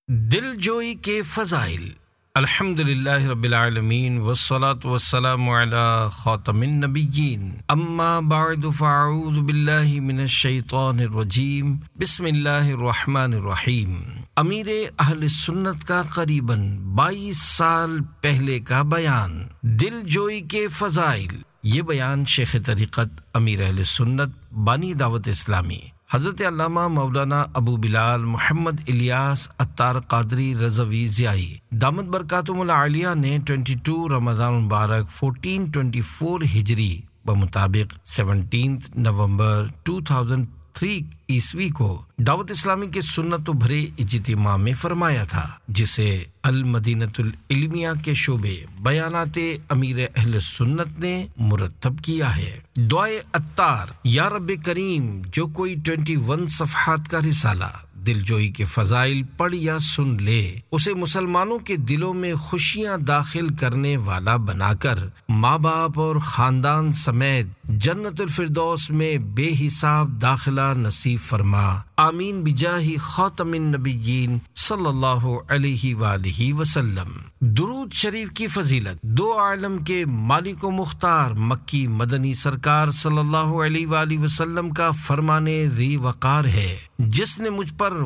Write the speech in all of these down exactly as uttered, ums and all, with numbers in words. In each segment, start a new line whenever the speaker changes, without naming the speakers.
دل جوئی کے فضائل۔ الحمدللہ رب العالمین والصلاة والسلام علی خاتم النبیین، اما بعد فاعوذ باللہ من الشیطان الرجیم، بسم اللہ الرحمن الرحیم۔ امیر اہل سنت کا قریباً بائیس سال پہلے کا بیان، دل جوئی کے فضائل۔ یہ بیان شیخ طریقت امیر اہل سنت بانی دعوت اسلامی حضرت علامہ مولانا ابو بلال محمد الیاس عطار قادری رضوی ضیائی دامت برکاتہم العالیہ نے بائیس رمضان مبارک چودہ سو چوبیس ہجری بمطابق سترہ نومبر دو ہزار تین عیسوی کو دعوت اسلامی کے سنت و بھرے اجتماع میں فرمایا تھا، جسے المدینۃ العلمیہ کے شعبے بیانات امیر اہل سنت نے مرتب کیا ہے۔ دعائے عطار، یا رب کریم، جو کوئی اکیس صفحات کا رسالہ دل جوئی کے فضائل پڑھ یا سن لے، اسے مسلمانوں کے دلوں میں خوشیاں داخل کرنے والا بنا کر ماں باپ اور خاندان سمیت جنت الفردوس میں بے حساب داخلہ نصیب فرما، آمین بجاہ خاتم النبیین صلی اللہ علیہ وآلہ وسلم۔ درود شریف کی فضیلت۔ دو عالم کے مالک و مختار مکی مدنی سرکار صلی اللہ علیہ وآلہ وسلم کا فرمانے ذی وقار ہے، جس نے مجھ پر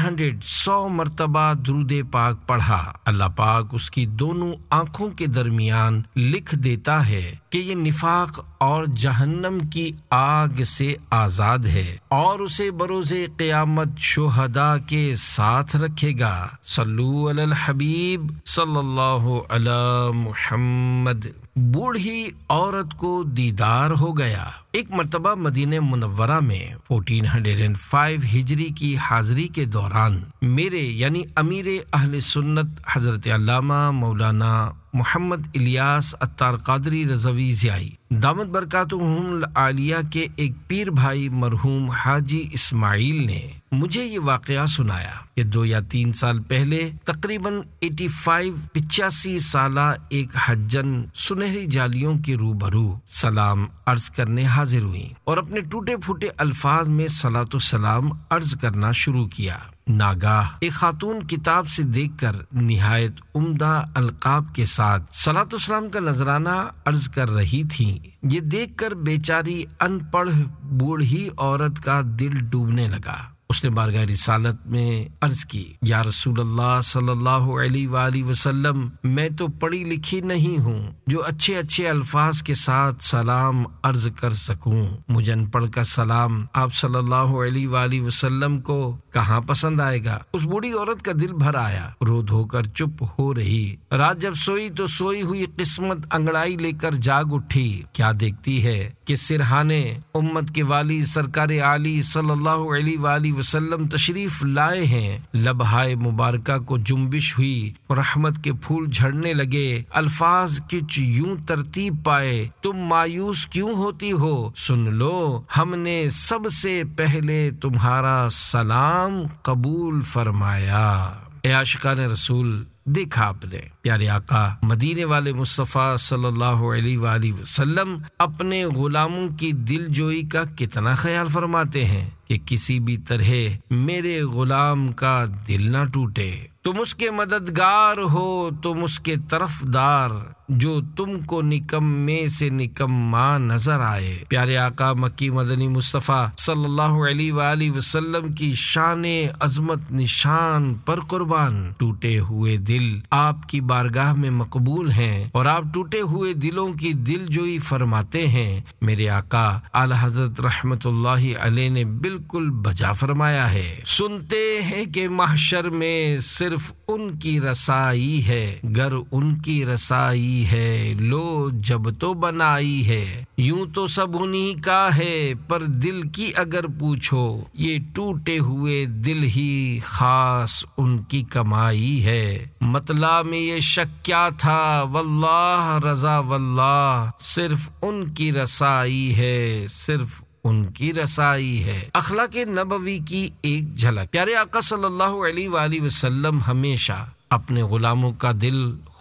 سو مرتبہ درود پاک پڑھا، اللہ پاک اس کی دونوں آنکھوں کے درمیان لکھ دیتا ہے کہ یہ نفاق اور جہنم کی آگ سے آزاد ہے، اور اسے بروز قیامت شہداء کے ساتھ رکھے گا۔ صلو علی الحبیب صلی اللہ علی محمد۔ بوڑھی عورت کو دیدار ہو گیا۔ ایک مرتبہ مدینہ منورہ میں چودہ سو پانچ ہجری کی حاضری کے دوران میرے یعنی امیر اہل سنت حضرت علامہ مولانا محمد الیاس عطار قادری رضوی ضیائی دامت برکاتہم العالیہ کے ایک پیر بھائی مرحوم حاجی اسماعیل نے مجھے یہ واقعہ سنایا کہ دو یا تین سال پہلے تقریباً پچاسی پچاسی سالہ ایک حجن سنہری جالیوں کے روبرو سلام عرض کرنے حاضر ہوئی اور اپنے ٹوٹے پھوٹے الفاظ میں صلاۃ و سلام عرض کرنا شروع کیا۔ ناگاہ ایک خاتون کتاب سے دیکھ کر نہایت عمدہ القاب کے ساتھ صلاۃ و سلام کا نذرانہ عرض کر رہی تھی۔ یہ دیکھ کر بیچاری ان پڑھ بوڑھی عورت کا دل ڈوبنے لگا۔ اس نے بارگاہ رسالت میں عرض کی، یا رسول اللہ صلی اللہ علیہ وآلہ وسلم، میں تو پڑھی لکھی نہیں ہوں جو اچھے اچھے الفاظ کے ساتھ سلام عرض کر سکوں۔ مجھے ان پڑھ کا سلام آپ صلی اللہ علیہ وآلہ وسلم کو کہاں پسند آئے گا؟ اس بوڑھی عورت کا دل بھر آیا، رو دھو کر چپ ہو رہی۔ رات جب سوئی تو سوئی ہوئی قسمت انگڑائی لے کر جاگ اٹھی۔ کیا دیکھتی ہے کہ سرہانے امت کے والی سرکار عالی صلی اللہ علیہ وآلہ وسلم تشریف لائے ہیں۔ لبہائے مبارکہ کو جنبش ہوئی، رحمت کے پھول جھڑنے لگے، الفاظ کچھ یوں ترتیب پائے، تم مایوس کیوں ہوتی ہو؟ سن لو، ہم نے سب سے پہلے تمہارا سلام قبول فرمایا۔ اے عاشقان رسول، دیکھا آپ نے پیارے آقا مدینے والے مصطفیٰ صلی اللہ علیہ وآلہ وسلم اپنے غلاموں کی دل جوئی کا کتنا خیال فرماتے ہیں کہ کسی بھی طرح میرے غلام کا دل نہ ٹوٹے۔ تم اس کے مددگار ہو، تم اس کے طرفدار، جو تم کو نکمے سے نکما نظر آئے۔ پیارے آقا مکی مدنی مصطفیٰ صلی اللہ علیہ وآلہ وسلم کی شان عظمت نشان پر قربان، ٹوٹے ہوئے دل آپ کی بارگاہ میں مقبول ہیں اور آپ ٹوٹے ہوئے دلوں کی دل جوئی فرماتے ہیں۔ میرے آقا اعلی حضرت رحمت اللہ علیہ نے بالکل بجا فرمایا ہے، سنتے ہیں کہ محشر میں صرف ان کی رسائی ہے، گر ان کی رسائی ہے لو جب تو بنائی ہے، یوں تو سب انہی کا ہے پر دل کی اگر پوچھو، یہ ٹوٹے ہوئے دل ہی خاص ان کی کمائی ہے۔ مطلع میں یہ شک کیا تھا، واللہ رضا واللہ، صرف ان کی رسائی ہے، صرف ان کی رسائی ہے۔ اخلاق نبوی کی ایک جھلک۔ پیارے آقا صلی اللہ علیہ وآلہ وسلم ہمیشہ اپنے غلاموں کا دل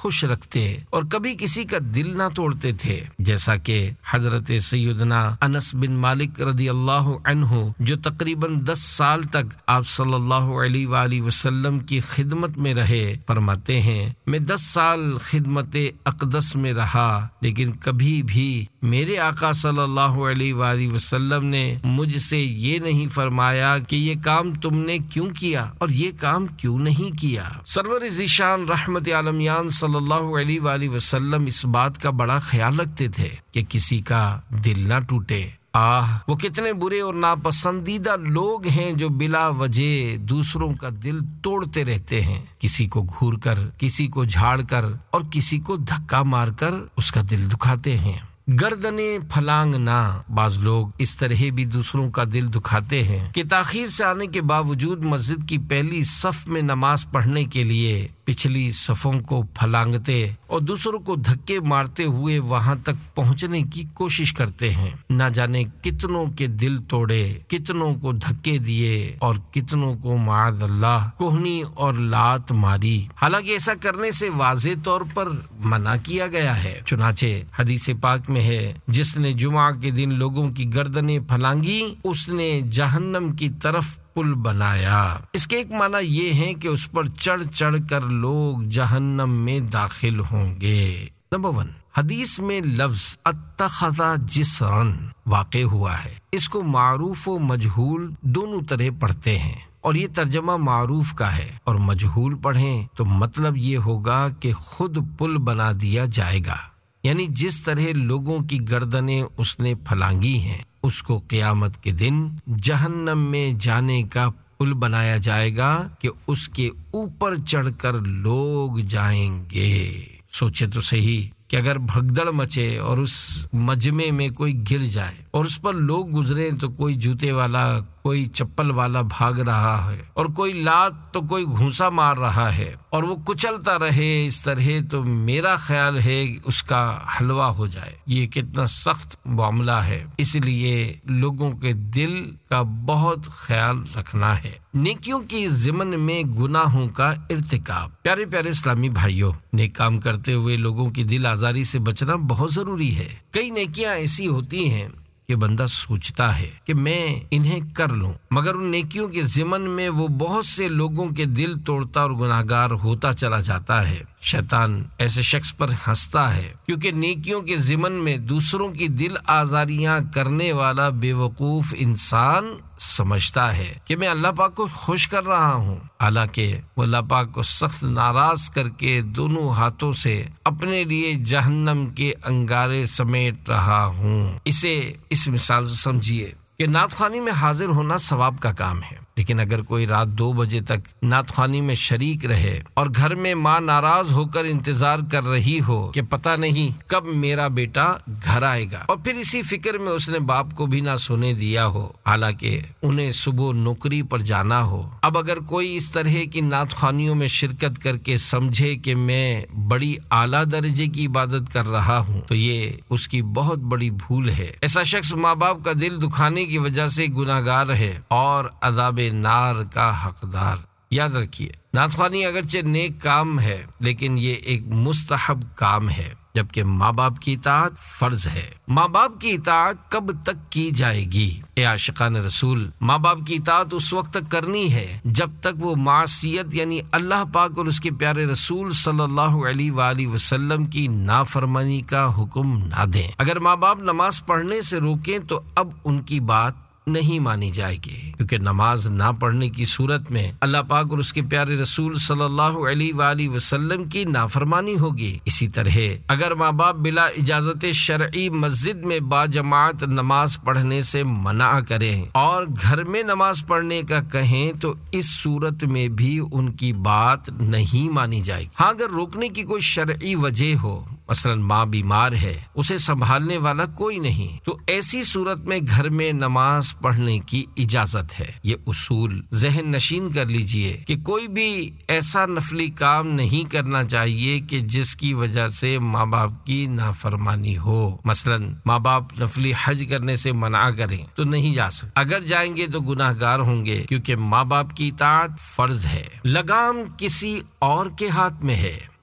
خوش رکھتے اور کبھی کسی کا دل نہ توڑتے تھے، جیسا کہ حضرت سیدنا انس بن مالک رضی اللہ عنہ جو تقریباً دس سال تک آپ صلی اللہ علیہ وآلہ وسلم کی خدمت میں رہے، فرماتے ہیں میں دس سال خدمت اقدس میں رہا لیکن کبھی بھی میرے آقا صلی اللہ علیہ وآلہ وسلم نے مجھ سے یہ نہیں فرمایا کہ یہ کام تم نے کیوں کیا اور یہ کام کیوں نہیں کیا۔ سرور ذیشان رحمت عالمیان صلی اللہ علیہ وآلہ وسلم اس بات کا بڑا خیال رکھتے تھے کہ کسی کا دل نہ ٹوٹے۔ آہ وہ کتنے برے اور ناپسندیدہ لوگ ہیں جو بلا وجہ دوسروں کا دل توڑتے رہتے ہیں، کسی کو گھور کر، کسی کو جھاڑ کر اور کسی کو دھکا مار کر اس کا دل دکھاتے ہیں۔ گردنیں پھلانگنا، بعض لوگ اس طرح بھی دوسروں کا دل دکھاتے ہیں کہ تاخیر سے آنے کے باوجود مسجد کی پہلی صف میں نماز پڑھنے کے لیے پچھلی صفوں کو پھلانگتے اور دوسروں کو دھکے مارتے ہوئے وہاں تک پہنچنے کی کوشش کرتے ہیں۔ نہ جانے کتنوں کے دل توڑے، کتنوں کو دھکے دیے اور کتنوں کو معاذ اللہ کوہنی اور لات ماری، حالانکہ ایسا کرنے سے واضح طور پر منع کیا گیا ہے۔ چنانچہ حدیث پاک میں ہے، جس نے جمعہ کے دن لوگوں کی گردنیں پھلانگی اس نے جہنم کی طرف پل بنایا۔ اس کے ایک معنی یہ ہے کہ اس پر چڑھ چڑھ کر لوگ جہنم میں داخل ہوں گے۔ نمبر ون، حدیث میں لفظ اتخذ جسرن واقع ہوا ہے، اس کو معروف و مجہول دونوں طرح پڑھتے ہیں اور یہ ترجمہ معروف کا ہے، اور مجہول پڑھیں تو مطلب یہ ہوگا کہ خود پل بنا دیا جائے گا، یعنی جس طرح لوگوں کی گردنیں اس نے پھلانگی ہیں اس کو قیامت کے دن جہنم میں جانے کا پل بنایا جائے گا کہ اس کے اوپر چڑھ کر لوگ جائیں گے۔ سوچے تو صحیح کہ اگر بھگدڑ مچے اور اس مجمع میں کوئی گر جائے اور اس پر لوگ گزریں تو کوئی جوتے والا، کوئی چپل والا بھاگ رہا ہے اور کوئی لات تو کوئی گھونسا مار رہا ہے اور وہ کچلتا رہے اس طرح، تو میرا خیال ہے اس کا حلوہ ہو جائے۔ یہ کتنا سخت معاملہ ہے، اس لیے لوگوں کے دل کا بہت خیال رکھنا ہے۔ نیکیوں کی ضمن میں گناہوں کا ارتکاب۔ پیارے پیارے اسلامی بھائیوں، نیک کام کرتے ہوئے لوگوں کی دل آزاری سے بچنا بہت ضروری ہے۔ کئی نیکیاں ایسی ہوتی ہیں کہ بندہ سوچتا ہے کہ میں انہیں کر لوں، مگر ان نیکیوں کے ضمن میں وہ بہت سے لوگوں کے دل توڑتا اور گناہگار ہوتا چلا جاتا ہے۔ شیطان ایسے شخص پر ہنستا ہے کیونکہ نیکیوں کے ضمن میں دوسروں کی دل آزاریاں کرنے والا بے وقوف انسان سمجھتا ہے کہ میں اللہ پاک کو خوش کر رہا ہوں، حالانکہ وہ اللہ پاک کو سخت ناراض کر کے دونوں ہاتھوں سے اپنے لیے جہنم کے انگارے سمیٹ رہا ہوں۔ اسے اس مثال سے سمجھیے کہ نعت خوانی میں حاضر ہونا ثواب کا کام ہے، لیکن اگر کوئی رات دو بجے تک نعت خوانی میں شریک رہے اور گھر میں ماں ناراض ہو کر انتظار کر رہی ہو کہ پتہ نہیں کب میرا بیٹا گھر آئے گا، اور پھر اسی فکر میں اس نے باپ کو بھی نہ سونے دیا ہو حالانکہ انہیں صبح نوکری پر جانا ہو، اب اگر کوئی اس طرح کی نعت خوانیوں میں شرکت کر کے سمجھے کہ میں بڑی اعلیٰ درجے کی عبادت کر رہا ہوں تو یہ اس کی بہت بڑی بھول ہے۔ ایسا شخص ماں باپ کا دل دکھانے کی وجہ سے گناہگار ہے اور عذاب نار کا حقدار۔ یاد رکھیے، نعت خوانی اگرچہ نیک کام ہے لیکن یہ ایک مستحب کام ہے، جبکہ ماں باپ کی اطاعت فرض ہے۔ ماں باپ کی اطاعت کب تک کی جائے گی؟ اے عاشقان رسول، ماں باپ کی اطاعت اس وقت تک کرنی ہے جب تک وہ معصیت یعنی اللہ پاک اور اس کے پیارے رسول صلی اللہ علیہ وآلہ وسلم کی نافرمانی کا حکم نہ دیں۔ اگر ماں باپ نماز پڑھنے سے روکیں تو اب ان کی بات نہیں مانی جائے گی، کیونکہ نماز نہ پڑھنے کی صورت میں اللہ پاک اور اس کے پیارے رسول صلی اللہ علیہ وآلہ وسلم کی نافرمانی ہوگی۔ اسی طرح اگر ماں باپ بلا اجازت شرعی مسجد میں باجماعت نماز پڑھنے سے منع کریں اور گھر میں نماز پڑھنے کا کہیں تو اس صورت میں بھی ان کی بات نہیں مانی جائے گی۔ ہاں اگر روکنے کی کوئی شرعی وجہ ہو، مثلا ماں بیمار ہے، اسے سنبھالنے والا کوئی نہیں، تو ایسی صورت میں گھر میں نماز پڑھنے کی اجازت ہے۔ یہ اصول ذہن نشین کر لیجئے کہ کوئی بھی ایسا نفلی کام نہیں کرنا چاہیے کہ جس کی وجہ سے ماں باپ کی نافرمانی ہو۔ مثلا ماں باپ نفلی حج کرنے سے منع کریں تو نہیں جا سکتے، اگر جائیں گے تو گناہ گار ہوں گے، کیونکہ ماں باپ کی اطاعت فرض ہے۔ لگام کسی اور کے ہاتھ میں ہے۔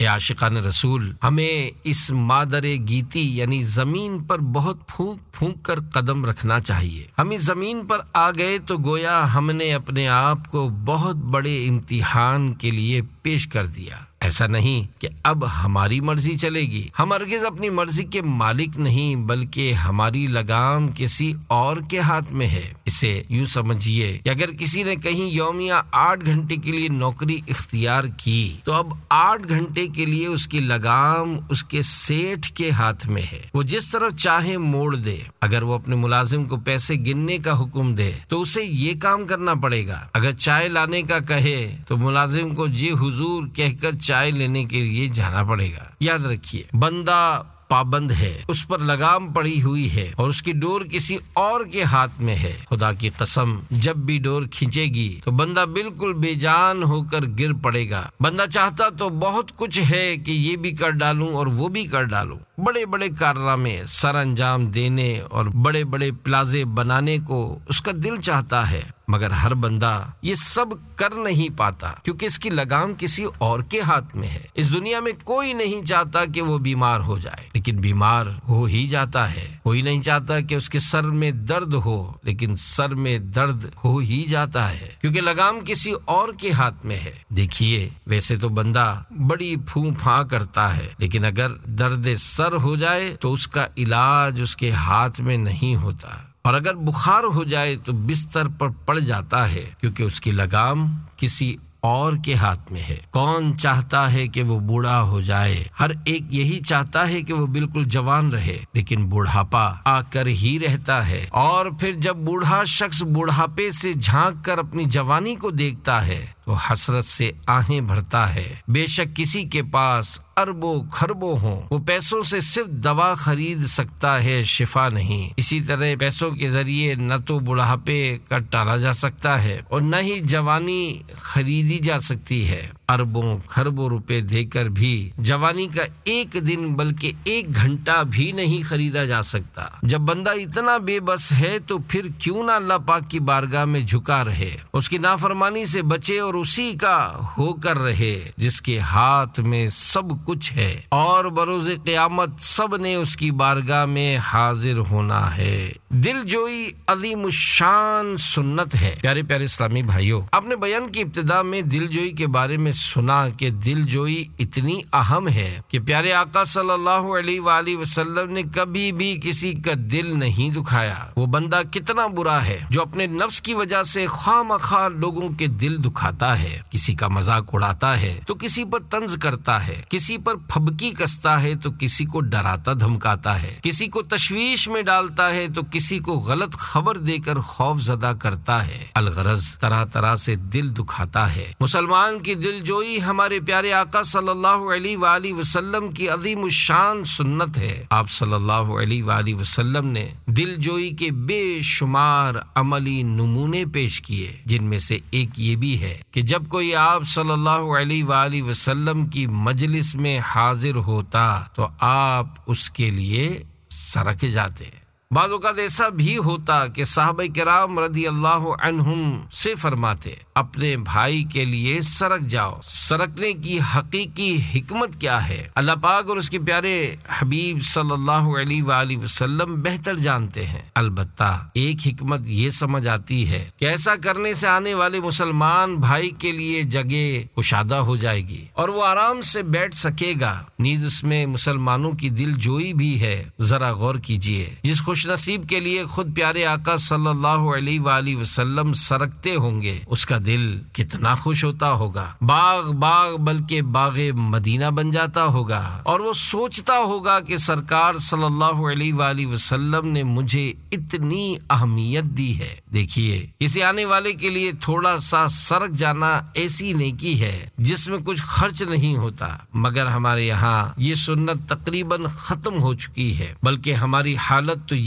اے عاشقان رسول، ہمیں اس مادر گیتی یعنی زمین پر بہت پھونک پھونک کر قدم رکھنا چاہیے۔ ہم اس زمین پر آ گئے تو گویا ہم نے اپنے آپ کو بہت بڑے امتحان کے لیے پیش کر دیا۔ ایسا نہیں کہ اب ہماری مرضی چلے گی، ہم ہرگز اپنی مرضی کے مالک نہیں، بلکہ ہماری لگام کسی اور کے ہاتھ میں ہے۔ اسے یوں سمجھیے کہ اگر کسی نے کہیں یومیہ آٹھ گھنٹے کے لیے نوکری اختیار کی تو اب آٹھ گھنٹے کے لیے اس کی لگام اس کے سیٹھ کے ہاتھ میں ہے، وہ جس طرف چاہے موڑ دے۔ اگر وہ اپنے ملازم کو پیسے گننے کا حکم دے تو اسے یہ کام کرنا پڑے گا، اگر چائے لانے کا کہے تو ملازم کو جی حضور کہہ کر چائے لینے کے لیے جانا پڑے گا۔ یاد رکھیے، بندہ پابند ہے، اس پر لگام پڑی ہوئی ہے اور اس کی ڈور کسی اور کے ہاتھ میں ہے۔ خدا کی قسم، جب بھی ڈور کھینچے گی تو بندہ بالکل بے جان ہو کر گر پڑے گا۔ بندہ چاہتا تو بہت کچھ ہے کہ یہ بھی کر ڈالوں اور وہ بھی کر ڈالوں، بڑے بڑے کارنامے سر انجام دینے اور بڑے بڑے پلازے بنانے کو اس کا دل چاہتا ہے، مگر ہر بندہ یہ سب کر نہیں پاتا کیونکہ اس کی لگام کسی اور کے ہاتھ میں ہے۔ اس دنیا میں کوئی نہیں چاہتا کہ وہ بیمار ہو جائے، لیکن بیمار ہو ہی جاتا ہے۔ کوئی نہیں چاہتا کہ اس کے سر میں درد ہو، لیکن سر میں درد ہو ہی جاتا ہے کیونکہ لگام کسی اور کے ہاتھ میں ہے۔ دیکھیے، ویسے تو بندہ بڑی پھوں پھاں کرتا ہے، لیکن اگر درد سر ہو جائے تو اس کا علاج اس کے ہاتھ میں نہیں ہوتا، اور اگر بخار ہو جائے تو بستر پر پڑ جاتا ہے کیونکہ اس کی لگام کسی اور کے ہاتھ میں ہے۔ کون چاہتا ہے کہ وہ بوڑھا ہو جائے؟ ہر ایک یہی چاہتا ہے کہ وہ بالکل جوان رہے، لیکن بوڑھاپا آ کر ہی رہتا ہے، اور پھر جب بوڑھا شخص بوڑھاپے سے جھانک کر اپنی جوانی کو دیکھتا ہے تو حسرت سے آہیں بھرتا ہے۔ بے شک کسی کے پاس اربوں خربوں ہوں، وہ پیسوں سے صرف دوا خرید سکتا ہے، شفا نہیں۔ اسی طرح پیسوں کے ذریعے نہ تو بڑھاپے کا ٹالا جا سکتا ہے اور نہ ہی جوانی خریدی جا سکتی ہے۔ اربوں خربوں روپے دے کر بھی جوانی کا ایک دن بلکہ ایک گھنٹہ بھی نہیں خریدا جا سکتا۔ جب بندہ اتنا بے بس ہے تو پھر کیوں نہ اللہ پاک کی بارگاہ میں جھکا رہے، اس کی نافرمانی سے بچے اور اسی کا ہو کر رہے جس کے ہاتھ میں سب کچھ ہے، اور بروز قیامت سب نے اس کی بارگاہ میں حاضر ہونا ہے۔ دل جوئی عظیم الشان سنت ہے۔ پیارے پیارے اسلامی بھائیوں، آپ نے بیان کی ابتدا میں دل جوئی کے بارے میں سنا کہ دل جوئی اتنی اہم ہے کہ پیارے آقا صلی اللہ علیہ وآلہ وسلم نے کبھی بھی کسی کا دل نہیں دکھایا۔ وہ بندہ کتنا برا ہے جو اپنے نفس کی وجہ سے خواہ مخواہ لوگوں کے دل دکھاتا ہے، کسی کا مذاق اڑاتا ہے تو کسی پر طنز کرتا ہے، کسی پر پھبکی کستا ہے تو کسی کو ڈراتا دھمکاتا ہے، کسی کو تشویش میں ڈالتا ہے تو کسی کو غلط خبر دے کر خوف زدہ کرتا ہے۔ الغرض طرح طرح سے دل دکھاتا ہے۔ مسلمان کی دل جوئی ہمارے پیارے آقا صلی اللہ علیہ وآلہ وسلم کی عظیم الشان سنت ہے۔ آپ صلی اللہ علیہ وآلہ وسلم نے دل جوئی کے بے شمار عملی نمونے پیش کیے، جن میں سے ایک یہ بھی ہے کہ جب کوئی آپ صلی اللہ علیہ وآلہ وسلم کی مجلس میں حاضر ہوتا تو آپ اس کے لیے سرک جاتے۔ بعض اوقات ایسا بھی ہوتا کہ صحابہ کرام رضی اللہ عنہم سے فرماتے، اپنے بھائی کے لیے سرک جاؤ۔ سرکنے کی حقیقی حکمت کیا ہے، اللہ پاک اور اس کے پیارے حبیب صلی اللہ علیہ وآلہ وسلم بہتر جانتے ہیں۔ البتہ ایک حکمت یہ سمجھ آتی ہے کہ ایسا کرنے سے آنے والے مسلمان بھائی کے لیے جگہ کشادہ ہو جائے گی اور وہ آرام سے بیٹھ سکے گا۔ نیز اس میں مسلمانوں کی دل جوئی بھی ہے۔ ذرا غور کیجئے، جس خوش نصیب کے لیے خود پیارے آقا صلی اللہ علیہ وآلہ وسلم سرکتے ہوں گے، اس کا دل کتنا خوش ہوتا ہوگا، باغ باغ بلکہ باغ مدینہ بن جاتا ہوگا، اور وہ سوچتا ہوگا کہ سرکار صلی اللہ علیہ وآلہ وسلم نے مجھے اتنی اہمیت دی ہے۔ دیکھیے، کسی آنے والے کے لیے تھوڑا سا سرک جانا ایسی نیکی ہے جس میں کچھ خرچ نہیں ہوتا، مگر ہمارے یہاں یہ سنت تقریباً ختم ہو چکی ہے، بلکہ ہماری حالت تو یہ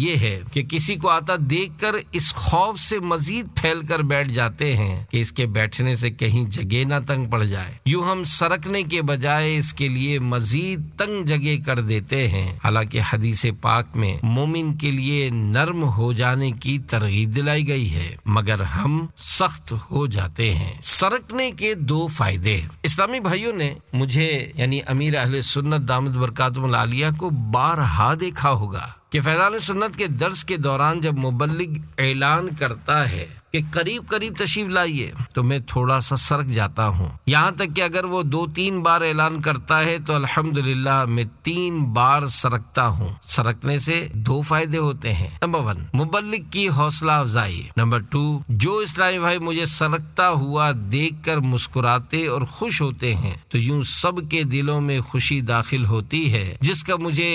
یہ ہے کہ کسی کو آتا دیکھ کر اس خوف سے مزید پھیل کر بیٹھ جاتے ہیں کہ اس کے بیٹھنے سے کہیں جگہ نہ تنگ پڑ جائے، یوں ہم سرکنے کے بجائے اس کے لیے مزید تنگ جگہ کر دیتے ہیں۔ حالانکہ حدیث پاک میں مومن کے لیے نرم ہو جانے کی ترغیب دلائی گئی ہے، مگر ہم سخت ہو جاتے ہیں۔ سرکنے کے دو فائدے۔ اسلامی بھائیوں نے مجھے یعنی امیر اہل سنت دامت برکاتہم العالیہ کو بارہا دیکھا ہوگا کہ فیضان سنت کے درس کے دوران جب مبلغ اعلان کرتا ہے کہ قریب قریب تشریف لائیے تو میں تھوڑا سا سرک جاتا ہوں، یہاں تک کہ اگر وہ دو تین بار اعلان کرتا ہے تو الحمدللہ میں تین بار سرکتا ہوں۔ سرکنے سے دو فائدے ہوتے ہیں۔ نمبر ون، مبلغ کی حوصلہ افزائی۔ نمبر ٹو، جو اسلامی بھائی مجھے سرکتا ہوا دیکھ کر مسکراتے اور خوش ہوتے ہیں تو یوں سب کے دلوں میں خوشی داخل ہوتی ہے، جس کا مجھے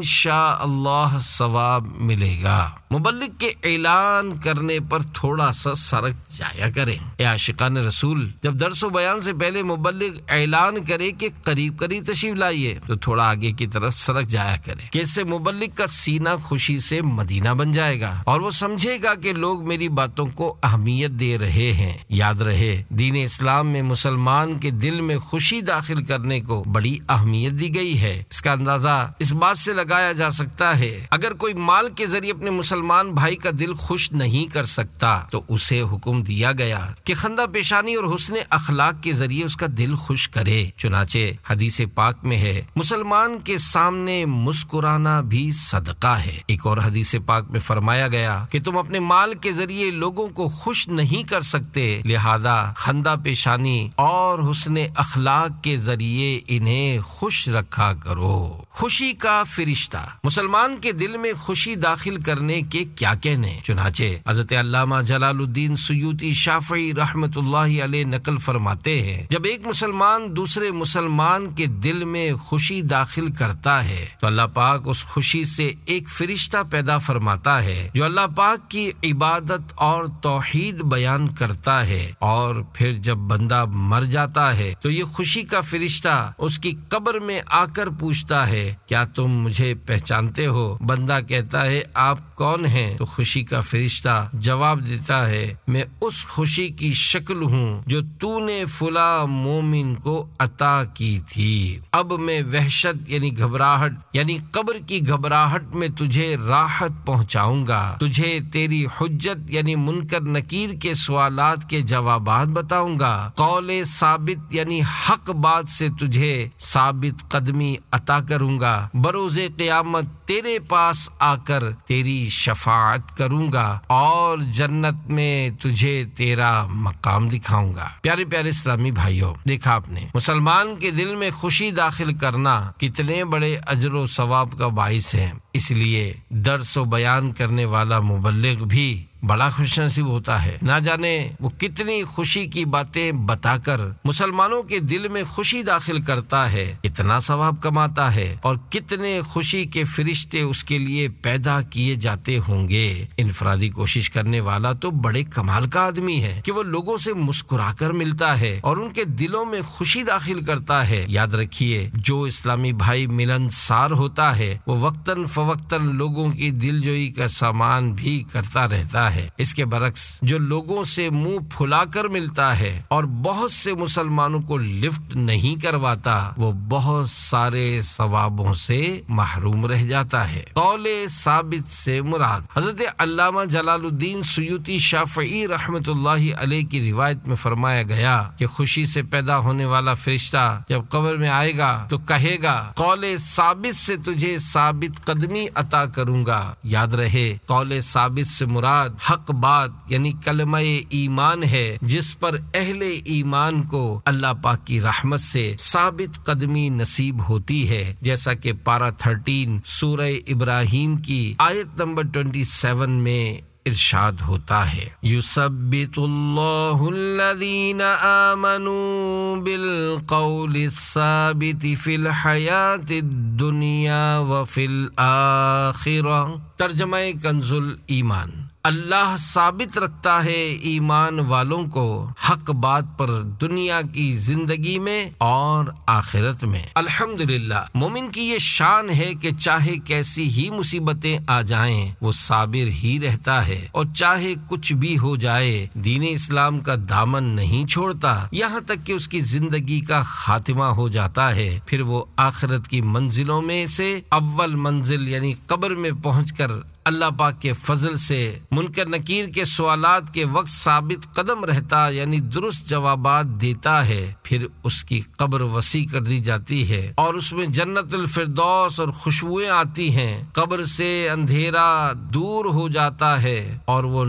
انشاءاللہ ثواب ملے گا۔ مبلغ کے اعلان کرنے پر تھوڑا سا سرک جایا کریں۔ اے عاشقان رسول، جب درس و بیان سے پہلے مبلغ اعلان کرے کہ قریب قریب تشریف لائیے تو تھوڑا آگے کی طرف سرک جایا کرے کہ اس سے مبلغ کا سینہ خوشی سے مدینہ بن جائے گا اور وہ سمجھے گا کہ لوگ میری باتوں کو اہمیت دے رہے ہیں۔ یاد رہے، دین اسلام میں مسلمان کے دل میں خوشی داخل کرنے کو بڑی اہمیت دی گئی ہے۔ اس کا اندازہ اس بات سے لگایا جا سکتا ہے، اگر کوئی مال کے ذریعے اپنے مسلمان بھائی کا دل خوش نہیں کر سکتا تو اسے حکم دیا گیا کہ خندہ پیشانی اور حسن اخلاق کے ذریعے اس کا دل خوش کرے۔ چنانچہ حدیث پاک میں ہے، مسلمان کے سامنے مسکرانا بھی صدقہ ہے۔ ایک اور حدیث پاک میں فرمایا گیا کہ تم اپنے مال کے ذریعے لوگوں کو خوش نہیں کر سکتے، لہذا خندہ پیشانی اور حسن اخلاق کے ذریعے انہیں خوش رکھا کرو۔ خوشی کا فرشتہ۔ مسلمان کے دل میں خوشی داخل کرنے کے کیا کہنے؟ چنانچہ حضرت علامہ جلال الدین سیوطی شافعی رحمت اللہ علیہ نقل فرماتے ہیں، جب ایک مسلمان دوسرے مسلمان کے دل میں خوشی داخل کرتا ہے تو اللہ پاک اس خوشی سے ایک فرشتہ پیدا فرماتا ہے جو اللہ پاک کی عبادت اور توحید بیان کرتا ہے، اور پھر جب بندہ مر جاتا ہے تو یہ خوشی کا فرشتہ اس کی قبر میں آ کر پوچھتا ہے، کیا تم مجھے پہچانتے ہو؟ بندہ کہتا ہے، آپ کون ہیں؟ تو خوشی کا فرشتہ جواب دیتا ہے، میں اس خوشی کی شکل ہوں جو تو نے فلاں مومن کو عطا کی تھی۔ اب میں وحشت یعنی گھبراہٹ یعنی قبر کی گھبراہٹ میں تجھے راحت پہنچاؤں گا، تجھے تیری حجت یعنی منکر نکیر کے سوالات کے جوابات بتاؤں گا، قول ثابت یعنی حق بات سے تجھے ثابت قدمی عطا کروں گا، بروز قیامت تیرے پاس آ کر تیری شفاعت کروں گا اور جنت میں تجھے تیرا مقام دکھاؤں گا۔ پیارے پیارے اسلامی بھائیوں، دیکھا آپ نے مسلمان کے دل میں خوشی داخل کرنا کتنے بڑے اجر و ثواب کا باعث ہے۔ اس لیے درس و بیان کرنے والا مبلغ بھی بڑا خوش نصیب ہوتا ہے۔ نہ جانے وہ کتنی خوشی کی باتیں بتا کر مسلمانوں کے دل میں خوشی داخل کرتا ہے، کتنا ثواب کماتا ہے، اور کتنے خوشی کے فرشتے اس کے لیے پیدا کیے جاتے ہوں گے۔ انفرادی کوشش کرنے والا تو بڑے کمال کا آدمی ہے کہ وہ لوگوں سے مسکرا کر ملتا ہے اور ان کے دلوں میں خوشی داخل کرتا ہے۔ یاد رکھیے، جو اسلامی بھائی ملنسار ہوتا ہے وہ وقتاً فوقتاً لوگوں کی دلجوئی کا سامان بھی کرتا رہتا ہے۔ اس کے برعکس جو لوگوں سے منہ پھلا کر ملتا ہے اور بہت سے مسلمانوں کو لفٹ نہیں کرواتا، وہ بہت سارے ثوابوں سے محروم رہ جاتا ہے۔ قول ثابت سے مراد حضرت علامہ جلال الدین سیوطی شافعی رحمت اللہ علیہ کی روایت میں فرمایا گیا کہ خوشی سے پیدا ہونے والا فرشتہ جب قبر میں آئے گا تو کہے گا، قول ثابت سے تجھے ثابت قدمی عطا کروں گا۔ یاد رہے، قول ثابت سے مراد حق بات یعنی کلمہ ایمان ہے، جس پر اہل ایمان کو اللہ پاک کی رحمت سے ثابت قدمی نصیب ہوتی ہے، جیسا کہ پارہ تھرٹین سورہ ابراہیم کی آیت نمبر ٹوئنٹی سیون میں ارشاد ہوتا ہے، یثبت اللہ الذین آمنوا بالقول الثابت فی الحیاۃ الدنیا وفی الآخرہ۔ ترجمہ کنز ایمان۔ اللہ ثابت رکھتا ہے ایمان والوں کو حق بات پر دنیا کی زندگی میں اور آخرت میں۔ الحمدللہ مومن کی یہ شان ہے کہ چاہے کیسی ہی مصیبتیں آ جائیں وہ صابر ہی رہتا ہے، اور چاہے کچھ بھی ہو جائے دین اسلام کا دامن نہیں چھوڑتا، یہاں تک کہ اس کی زندگی کا خاتمہ ہو جاتا ہے۔ پھر وہ آخرت کی منزلوں میں سے اول منزل یعنی قبر میں پہنچ کر اللہ پاک کے فضل سے منکر نکیر کے سوالات کے وقت ثابت قدم رہتا، یعنی درست جوابات دیتا ہے۔ پھر اس کی قبر وسیع کر دی جاتی ہے اور اس میں جنت الفردوس اور خوشبوئیں آتی ہیں، قبر سے اندھیرا دور ہو جاتا ہے اور وہ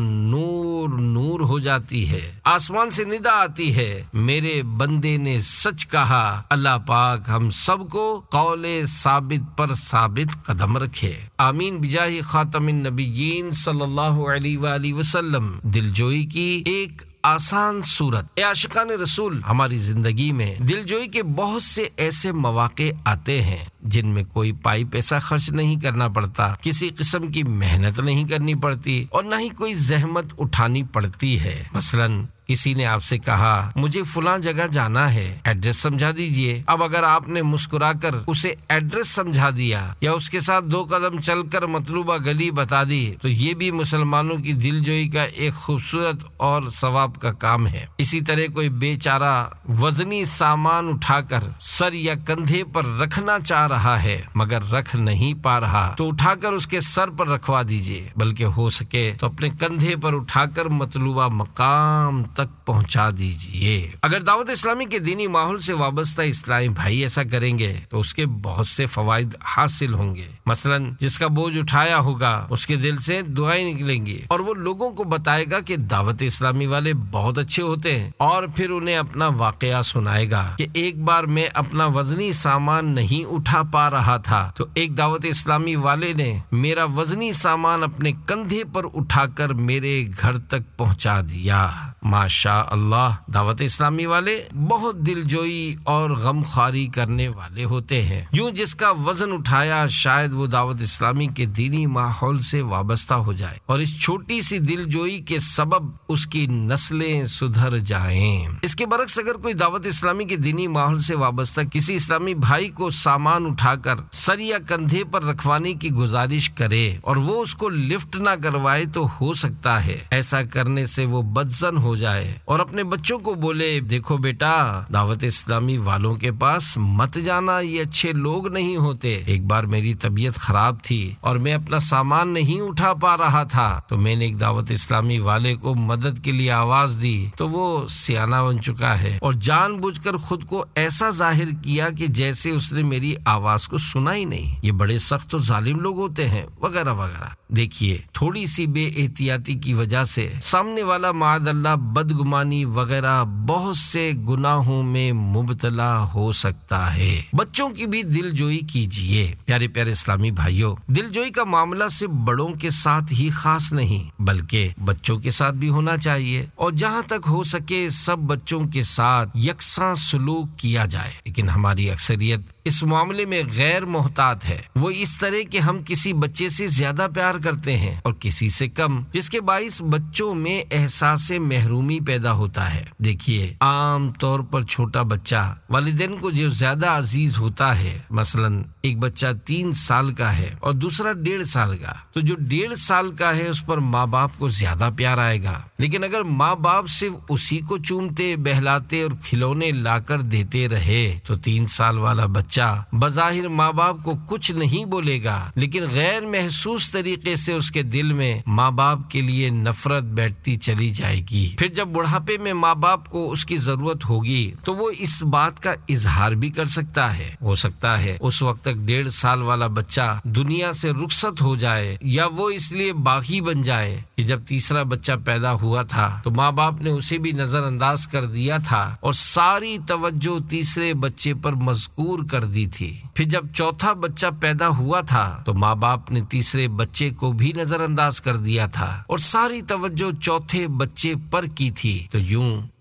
نور نور ہو جاتی ہے۔ آسمان سے ندا آتی ہے، میرے بندے نے سچ کہا۔ اللہ پاک ہم سب کو قول ثابت پر ثابت قدم رکھے، آمین بجاہ خاتم النبیین صلی اللہ علیہ وآلہ وسلم۔ دلجوئی کی ایک آسان صورت۔ اے عاشقان رسول، ہماری زندگی میں دلجوئی کے بہت سے ایسے مواقع آتے ہیں جن میں کوئی پائی پیسہ خرچ نہیں کرنا پڑتا، کسی قسم کی محنت نہیں کرنی پڑتی اور نہ ہی کوئی زحمت اٹھانی پڑتی ہے۔ مثلاً کسی نے آپ سے کہا مجھے فلاں جگہ جانا ہے، ایڈریس سمجھا دیجئے۔ اب اگر آپ نے مسکرا کر اسے ایڈریس سمجھا دیا یا اس کے ساتھ دو قدم چل کر مطلوبہ گلی بتا دی تو یہ بھی مسلمانوں کی دل جوئی کا ایک خوبصورت اور ثواب کا کام ہے۔ اسی طرح کوئی بے چارہ وزنی سامان اٹھا کر سر یا کندھے پر رکھنا چاہ رہا ہے مگر رکھ نہیں پا رہا تو اٹھا کر اس کے سر پر رکھوا دیجئے، بلکہ ہو سکے تو اپنے کندھے پر اٹھا کر مطلوبہ مقام تک پہنچا دیجئے۔ اگر دعوت اسلامی کے دینی ماحول سے وابستہ اسلامی بھائی ایسا کریں گے تو اس کے بہت سے فوائد حاصل ہوں گے۔ مثلا جس کا بوجھ اٹھایا ہوگا اس کے دل سے دعائیں نکلیں گی اور وہ لوگوں کو بتائے گا کہ دعوت اسلامی والے بہت اچھے ہوتے ہیں، اور پھر انہیں اپنا واقعہ سنائے گا کہ ایک بار میں اپنا وزنی سامان نہیں اٹھا پا رہا تھا تو ایک دعوت اسلامی والے نے میرا وزنی سامان اپنے کندھے پر اٹھا کر میرے گھر تک پہنچا دیا۔ ماشاء اللہ، دعوت اسلامی والے بہت دلجوئی اور غمخواری کرنے والے ہوتے ہیں۔ یوں جس کا وزن اٹھایا شاید وہ دعوت اسلامی کے دینی ماحول سے وابستہ ہو جائے اور اس چھوٹی سی دلجوئی کے سبب اس کی نسلیں سدھر جائیں۔ اس کے برعکس اگر کوئی دعوت اسلامی کے دینی ماحول سے وابستہ کسی اسلامی بھائی کو سامان اٹھا کر سر یا کندھے پر رکھوانے کی گزارش کرے اور وہ اس کو لفٹ نہ کروائے تو ہو سکتا ہے ایسا کرنے سے وہ بدظن ہو جائے اور اپنے بچوں کو بولے دیکھو بیٹا دعوت اسلامی والوں کے پاس مت جانا، یہ اچھے لوگ نہیں ہوتے۔ ایک بار میری طبیعت خراب تھی اور میں اپنا سامان نہیں اٹھا پا رہا تھا تو میں نے ایک دعوت اسلامی والے کو مدد کے لیے آواز دی تو وہ سیانہ بن چکا ہے اور جان بوجھ کر خود کو ایسا ظاہر کیا کہ جیسے اس نے میری آواز کو سنا ہی نہیں۔ یہ بڑے سخت و ظالم لوگ ہوتے ہیں وغیرہ وغیرہ۔ دیکھیے تھوڑی سی بے احتیاطی کی وجہ سے سامنے والا معاذ اللہ بدگمانی وغیرہ بہت سے گناہوں میں مبتلا ہو سکتا ہے۔ بچوں کی بھی دل جوئی کیجیے۔ پیارے پیارے اسلامی بھائیوں، دل جوئی کا معاملہ صرف بڑوں کے ساتھ ہی خاص نہیں بلکہ بچوں کے ساتھ بھی ہونا چاہیے، اور جہاں تک ہو سکے سب بچوں کے ساتھ یکساں سلوک کیا جائے۔ لیکن ہماری اکثریت اس معاملے میں غیر محتاط ہے۔ وہ اس طرح کہ ہم کسی بچے سے زیادہ پیار کرتے ہیں اور کسی سے کم، جس کے باعث بچوں میں احساس محرومی پیدا ہوتا ہے۔ دیکھیے عام طور پر چھوٹا بچہ والدین کو جو زیادہ عزیز ہوتا ہے، مثلا ایک بچہ تین سال کا ہے اور دوسرا ڈیڑھ سال کا، تو جو ڈیڑھ سال کا ہے اس پر ماں باپ کو زیادہ پیار آئے گا۔ لیکن اگر ماں باپ صرف اسی کو چومتے بہلاتے اور کھلونے لا کر دیتے رہے تو تین سال والا بچہ بظاہر ماں باپ کو کچھ نہیں بولے گا، لیکن غیر محسوس طریقے سے اس کے دل میں ماں باپ کے لیے نفرت بیٹھتی چلی جائے گی۔ پھر جب بڑھاپے میں ماں باپ کو اس کی ضرورت ہوگی تو وہ اس بات کا اظہار بھی کر سکتا ہے۔ ہو سکتا ہے اس وقت تک ڈیڑھ سال والا بچہ دنیا سے رخصت ہو جائے یا وہ اس لیے باغی بن جائے کہ جب تیسرا بچہ پیدا ہوا تھا تو ماں باپ نے اسے بھی نظر انداز کر دیا تھا اور ساری توجہ تیسرے بچے پر مذکور کر دی تھی۔ پھر جب چوتھا بچہ پیدا ہوا تھا تو ماں باپ نے تیسرے بچے کو بھی نظر انداز کر دیا تھا اور ساری توجہ چوتھے بچے پر کی تھی۔ تو یوں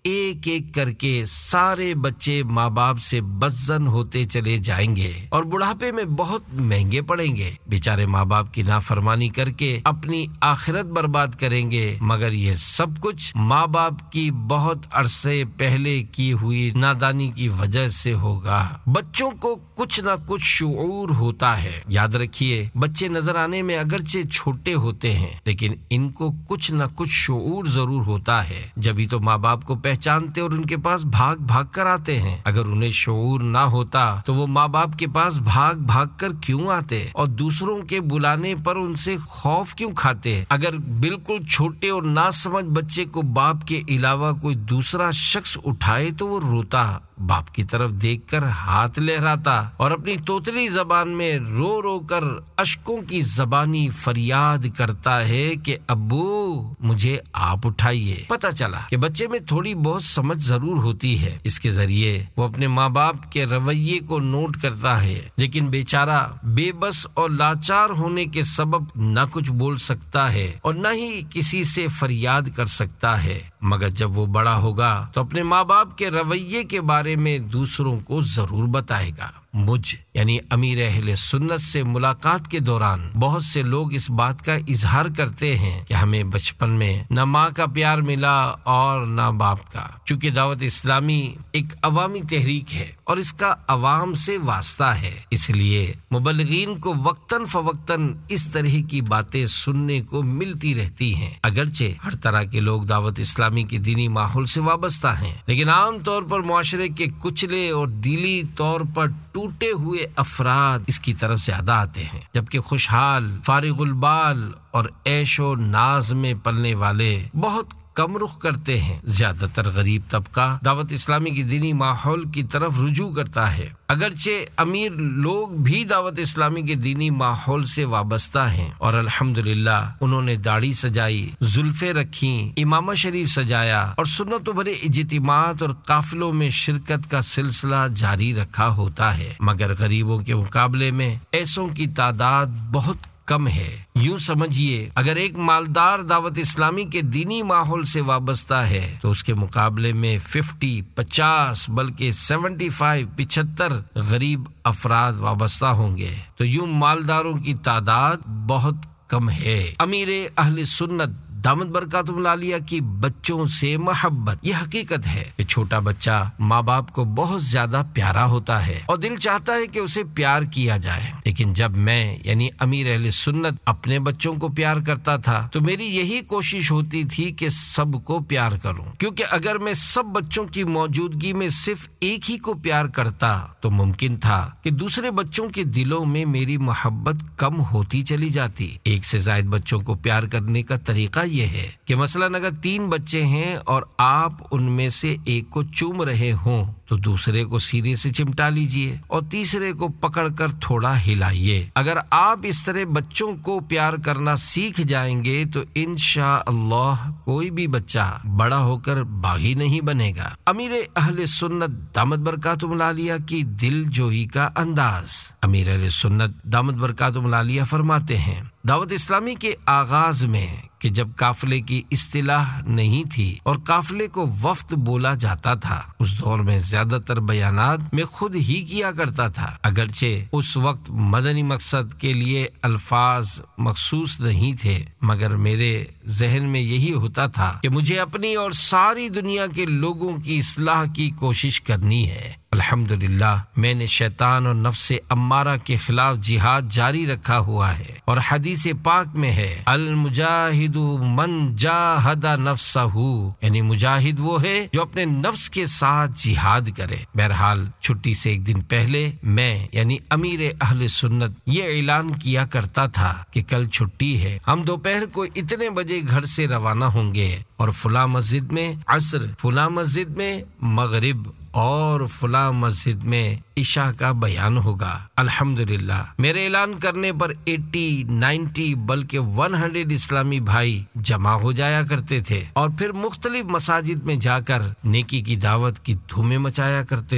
ایک ایک کر کے سارے بچے ماں باپ سے بدزن ہوتے چلے جائیں گے اور بڑھاپے میں بہت مہنگے پڑیں گے۔ بیچارے ماں باپ کی نافرمانی کر کے اپنی آخرت برباد کریں گے، مگر یہ سب کچھ ماں باپ کی بہت عرصے پہلے کی ہوئی نادانی کی وجہ سے ہوگا۔ بچوں کو کچھ نہ کچھ شعور ہوتا ہے۔ یاد رکھیے، بچے نظر آنے میں اگرچہ چھوٹے ہوتے ہیں لیکن ان کو کچھ نہ کچھ شعور ضرور ہوتا ہے، جبھی تو ماں باپ کو پہچانتے اور ان کے پاس بھاگ بھاگ کر آتے ہیں۔ اگر انہیں شعور نہ ہوتا تو وہ ماں باپ کے پاس بھاگ بھاگ کر کیوں آتے اور دوسروں کے بلانے پر ان سے خوف کیوں کھاتے؟ اگر بالکل چھوٹے اور ناسمجھ بچے کو باپ کے علاوہ کوئی دوسرا شخص اٹھائے تو وہ روتا، باپ کی طرف دیکھ کر ہاتھ لہراتا اور اپنی توتلی زبان میں رو رو کر اشکوں کی زبانی فریاد کرتا ہے کہ ابو مجھے آپ اٹھائیے۔ پتہ چلا کہ بچے میں تھوڑی بہت سمجھ ضرور ہوتی ہے، اس کے ذریعے وہ اپنے ماں باپ کے رویے کو نوٹ کرتا ہے، لیکن بیچارہ بے بس اور لاچار ہونے کے سبب نہ کچھ بول سکتا ہے اور نہ ہی کسی سے فریاد کر سکتا ہے، مگر جب وہ بڑا ہوگا تو اپنے ماں باپ کے رویے کے بارے میں دوسروں کو ضرور بتائے گا۔ مجھ یعنی امیر اہل سنت سے ملاقات کے دوران بہت سے لوگ اس بات کا اظہار کرتے ہیں کہ ہمیں بچپن میں نہ ماں کا پیار ملا اور نہ باپ کا۔ چونکہ دعوت اسلامی ایک عوامی تحریک ہے اور اس کا عوام سے واسطہ ہے، اس لیے مبلغین کو وقتاً فوقتاً اس طرح کی باتیں سننے کو ملتی رہتی ہیں۔ اگرچہ ہر طرح کے لوگ دعوت اسلامی کے دینی ماحول سے وابستہ ہیں، لیکن عام طور پر معاشرے کے کچلے اور دلی طور پر ٹوٹے ہوئے افراد اس کی طرف زیادہ آتے ہیں، جبکہ خوشحال، فارغ البال اور عیش و ناز میں پلنے والے بہت کم رخ کرتے ہیں۔ زیادہ تر غریب طبقہ دعوت اسلامی کی دینی ماحول کی طرف رجوع کرتا ہے۔ اگرچہ امیر لوگ بھی دعوت اسلامی کے دینی ماحول سے وابستہ ہیں اور الحمدللہ انہوں نے داڑھی سجائی، زلفیں رکھیں، امامہ شریف سجایا اور سنتوں بھرے اجتماعات اور قافلوں میں شرکت کا سلسلہ جاری رکھا ہوتا ہے، مگر غریبوں کے مقابلے میں ایسوں کی تعداد بہت کم ہے۔ یوں سمجھیے، اگر ایک مالدار دعوت اسلامی کے دینی ماحول سے وابستہ ہے تو اس کے مقابلے میں ففٹی پچاس بلکہ سیونٹی فائیو پچہتر غریب افراد وابستہ ہوں گے، تو یوں مالداروں کی تعداد بہت کم ہے۔ امیر اہل سنت دامت برکاتہم العالیہ کی بچوں سے محبت، یہ حقیقت ہے کہ چھوٹا بچہ ماں باپ کو بہت زیادہ پیارا ہوتا ہے اور دل چاہتا ہے کہ اسے پیار کیا جائے، لیکن جب میں یعنی امیر اہل سنت اپنے بچوں کو پیار کرتا تھا تو میری یہی کوشش ہوتی تھی کہ سب کو پیار کروں، کیونکہ اگر میں سب بچوں کی موجودگی میں صرف ایک ہی کو پیار کرتا تو ممکن تھا کہ دوسرے بچوں کے دلوں میں میری محبت کم ہوتی چلی جاتی۔ ایک سے زائد بچوں کو پیار کرنے کا طریقہ یہ ہے کہ مثلاً اگر تین بچے ہیں اور آپ ان میں سے ایک کو چوم رہے ہوں تو دوسرے کو سینے سے چمٹا لیجئے اور تیسرے کو پکڑ کر تھوڑا ہلائیے۔ اگر آپ اس طرح بچوں کو پیار کرنا سیکھ جائیں گے تو انشاءاللہ کوئی بھی بچہ بڑا ہو کر باغی نہیں بنے گا۔ امیر اہل سنت دامت برکاتہم العالیہ کی دل جوئی کا انداز۔ امیر اہل سنت دامت برکاتہم العالیہ فرماتے ہیں، دعوت اسلامی کے آغاز میں کہ جب قافلے کی اصطلاح نہیں تھی اور قافلے کو وفد بولا جاتا تھا، اس دور میں زیادہ تر بیانات میں خود ہی کیا کرتا تھا۔ اگرچہ اس وقت مدنی مقصد کے لیے الفاظ مخصوص نہیں تھے، مگر میرے ذہن میں یہی ہوتا تھا کہ مجھے اپنی اور ساری دنیا کے لوگوں کی اصلاح کی کوشش کرنی ہے۔ الحمدللہ میں نے شیطان اور نفس امارہ کے خلاف جہاد جاری رکھا ہوا ہے، اور حدیث پاک میں ہے المجاہد من جاہد نفسہ، یعنی مجاہد وہ ہے جو اپنے نفس کے ساتھ جہاد کرے۔ بہرحال چھٹی سے ایک دن پہلے میں یعنی امیر اہل سنت یہ اعلان کیا کرتا تھا کہ کل چھٹی ہے، ہم دوپہر کو اتنے بجے گھر سے روانہ ہوں گے اور فلاں مسجد میں عصر، فلاں مسجد میں مغرب اور فلاں مسجد میں عشاء کا بیان ہوگا۔ الحمدللہ میرے اعلان کرنے پر ایٹی نائنٹی بلکہ ون ہنڈریڈ اسلامی بھائی جمع ہو جایا کرتے تھے اور پھر مختلف مساجد میں جا کر نیکی کی دعوت کی دھومیں مچایا کرتے تھے۔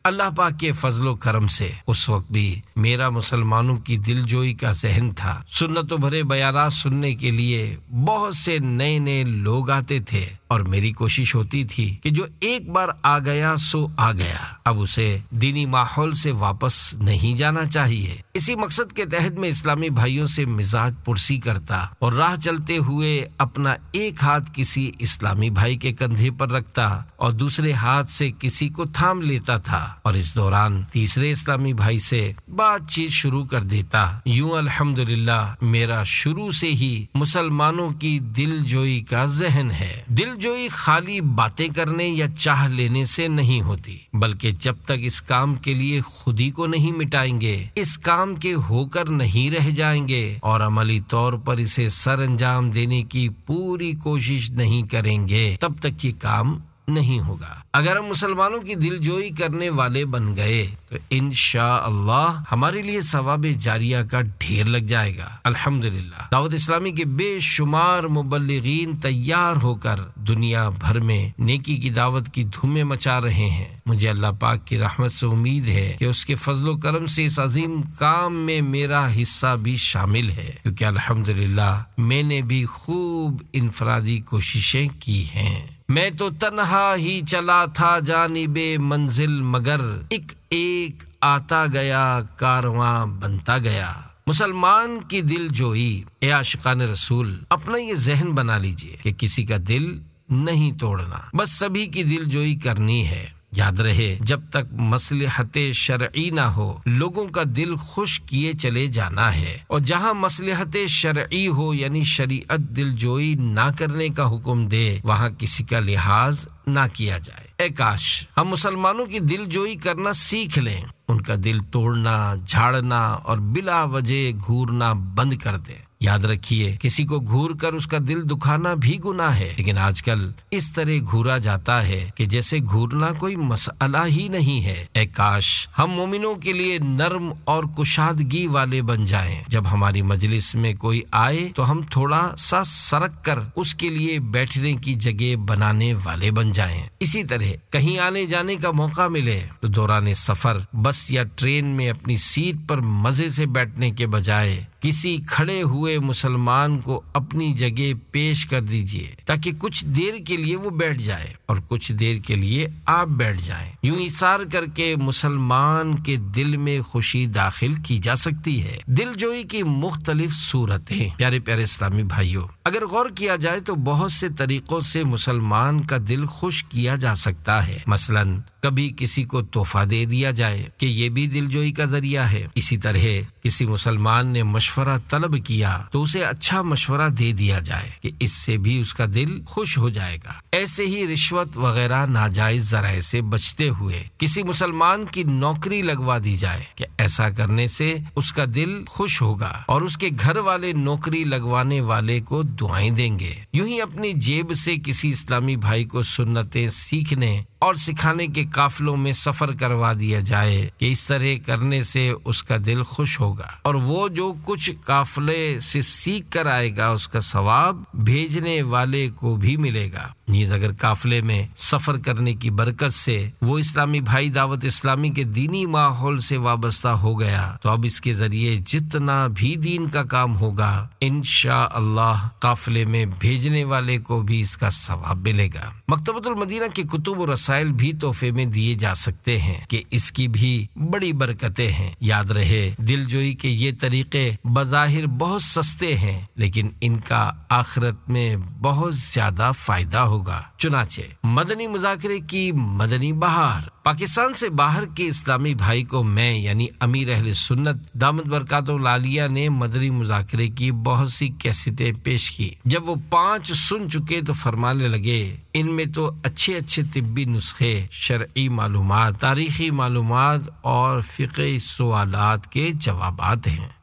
اللہ پاک کے فضل و کرم سے اس وقت بھی میرا مسلمانوں کی دل جوئی کا ذہن تھا۔ سنتوں بھرے بیانات سننے کے لیے بہت سے نئے نئے لوگ آتے تھے اور میری کوشش ہوتی تھی کہ جو ایک بار آ گیا سو آ گیا، اب اسے دینی ماحول سے واپس نہیں جانا چاہیے۔ اسی مقصد کے تحت میں اسلامی بھائیوں سے مزاج پرسی کرتا اور راہ چلتے ہوئے اپنا ایک ہاتھ کسی اسلامی بھائی کے کندھے پر رکھتا اور دوسرے ہاتھ سے کسی کو تھام لیتا تھا اور اس دوران تیسرے اسلامی بھائی سے بات چیت شروع کر دیتا۔ یوں الحمدللہ میرا شروع سے ہی مسلمانوں کی دل جوئی کا ذہن ہے۔ دل جوئی خالی باتیں کرنے یا چاہ لینے سے نہیں ہوتی، بلکہ جب تک اس کام کے لیے خودی کو نہیں مٹائیں گے، اس کام کے ہو کر نہیں رہ جائیں گے اور عملی طور پر اسے سر انجام دینے کی پوری کوشش نہیں کریں گے، تب تک یہ کام نہیں ہوگا۔ اگر ہم مسلمانوں کی دل جوئی کرنے والے بن گئے تو انشاءاللہ ہمارے لیے ثواب جاریہ کا ڈھیر لگ جائے گا۔ الحمدللہ دعوت اسلامی کے بے شمار مبلغین تیار ہو کر دنیا بھر میں نیکی کی دعوت کی دھومیں مچا رہے ہیں۔ مجھے اللہ پاک کی رحمت سے امید ہے کہ اس کے فضل و کرم سے اس عظیم کام میں میرا حصہ بھی شامل ہے، کیونکہ الحمدللہ میں نے بھی خوب انفرادی کوششیں کی ہیں۔ میں تو تنہا ہی چلا تھا جانب منزل، مگر ایک ایک آتا گیا کارواں بنتا گیا۔ مسلمان کی دل جوئی، اے عاشقان رسول، اپنا یہ ذہن بنا لیجئے کہ کسی کا دل نہیں توڑنا، بس سبھی کی دل جوئی کرنی ہے۔ یاد رہے جب تک مصلحت شرعی نہ ہو لوگوں کا دل خوش کیے چلے جانا ہے، اور جہاں مصلحت شرعی ہو یعنی شریعت دل جوئی نہ کرنے کا حکم دے وہاں کسی کا لحاظ نہ کیا جائے۔ اے کاش ہم مسلمانوں کی دل جوئی کرنا سیکھ لیں، ان کا دل توڑنا، جھاڑنا اور بلا وجہ گھورنا بند کر دیں۔ یاد رکھیے کسی کو گھور کر اس کا دل دکھانا بھی گناہ ہے، لیکن آج کل اس طرح گھورا جاتا ہے کہ جیسے گھورنا کوئی مسئلہ ہی نہیں ہے۔ اے کاش ہم مومنوں کے لیے نرم اور کشادگی والے بن جائیں۔ جب ہماری مجلس میں کوئی آئے تو ہم تھوڑا سا سرک کر اس کے لیے بیٹھنے کی جگہ بنانے والے بن جائیں۔ اسی طرح کہیں آنے جانے کا موقع ملے تو دوران سفر بس یا ٹرین میں اپنی سیٹ پر مزے سے بیٹھنے کے بجائے کسی کھڑے ہوئے مسلمان کو اپنی جگہ پیش کر دیجئے تاکہ کچھ دیر کے لیے وہ بیٹھ جائے اور کچھ دیر کے لیے آپ بیٹھ جائیں۔ یوں ایثار کر کے مسلمان کے دل میں خوشی داخل کی جا سکتی ہے۔ دل جوئی کی مختلف صورتیں۔ پیارے پیارے اسلامی بھائیوں، اگر غور کیا جائے تو بہت سے طریقوں سے مسلمان کا دل خوش کیا جا سکتا ہے۔ مثلاً کبھی کسی کو تحفہ دے دیا جائے کہ یہ بھی دل جوئی کا ذریعہ ہے۔ اسی طرح کسی مسلمان نے مشورہ طلب کیا تو اسے اچھا مشورہ دے دیا جائے کہ اس سے بھی اس کا دل خوش ہو جائے گا۔ ایسے ہی رشوت وغیرہ ناجائز ذرائع سے بچتے ہوئے کسی مسلمان کی نوکری لگوا دی جائے کہ ایسا کرنے سے اس کا دل خوش ہوگا اور اس کے گھر والے نوکری لگوانے والے کو دعائیں دیں گے۔ یوں ہی اپنی جیب سے کسی اسلامی بھائی کو سنتیں سیکھنے اور سکھانے کے قافلوں میں سفر کروا دیا جائے کہ اس طرح کرنے سے اس کا دل خوش ہوگا اور وہ جو کچھ قافلے سے سیکھ کر آئے گا اس کا ثواب بھیجنے والے کو بھی ملے گا۔ نیز اگر قافلے میں سفر کرنے کی برکت سے وہ اسلامی بھائی دعوت اسلامی کے دینی ماحول سے وابستہ ہو گیا تو اب اس کے ذریعے جتنا بھی دین کا کام ہوگا انشاءاللہ قافلے میں بھیجنے والے کو بھی اس کا ثواب ملے گا۔ مکتبۃ المدینہ کے کتب و رسائل بھی تحفے میں دیے جا سکتے ہیں کہ اس کی بھی بڑی برکتیں ہیں۔ یاد رہے دل جوئی کے یہ طریقے بظاہر بہت سستے ہیں لیکن ان کا آخرت میں بہت زیادہ فائدہ ہوگا۔ چنانچہ مدنی مذاکرے کی مدنی بہار، پاکستان سے باہر کے اسلامی بھائی کو میں یعنی امیر اہل سنت دامت برکاتہ العالیہ نے مدنی مذاکرے کی بہت سی کیسٹیں پیش کی۔ جب وہ پانچ سن چکے تو فرمانے لگے ان میں تو اچھے اچھے طبی نسخے، شرعی معلومات، تاریخی معلومات اور فقہی سوالات کے جوابات ہیں۔